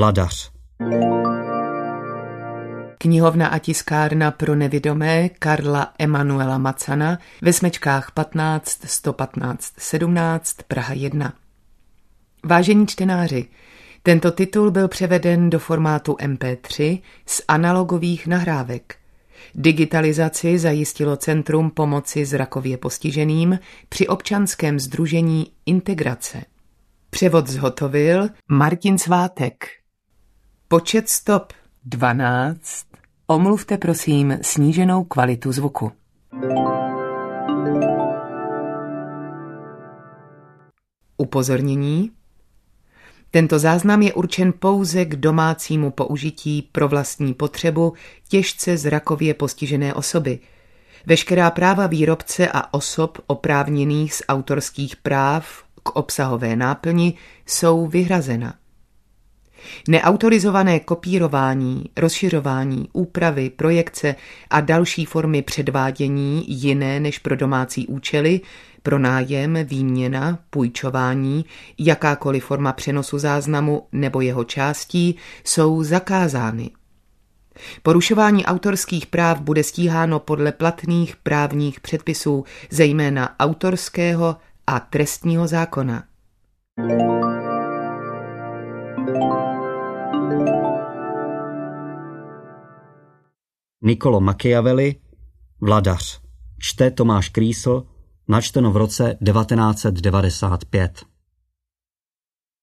Vladař. Knihovna a tiskárna pro nevidomé Karla Emanuela Macana ve Smečkách 15 115 17 Praha 1. Vážení čtenáři, tento titul byl převeden do formátu MP3 z analogových nahrávek. Digitalizaci zajistilo Centrum pomoci zrakově postiženým při občanském sdružení Integrace. Převod zhotovil Martin Svátek. Počet stop 12. Omluvte prosím sníženou kvalitu zvuku. Upozornění. Tento záznam je určen pouze k domácímu použití pro vlastní potřebu těžce zrakově postižené osoby. Veškerá práva výrobce a osob oprávněných z autorských práv k obsahové náplni jsou vyhrazena. Neautorizované kopírování, rozšiřování, úpravy, projekce a další formy předvádění jiné než pro domácí účely, pronájem, výměna, půjčování, jakákoliv forma přenosu záznamu nebo jeho částí jsou zakázány. Porušování autorských práv bude stíháno podle platných právních předpisů, zejména autorského a trestního zákona. Niccolo Machiavelli, Vladař. Čte Tomáš Krýsl, načteno v roce 1995.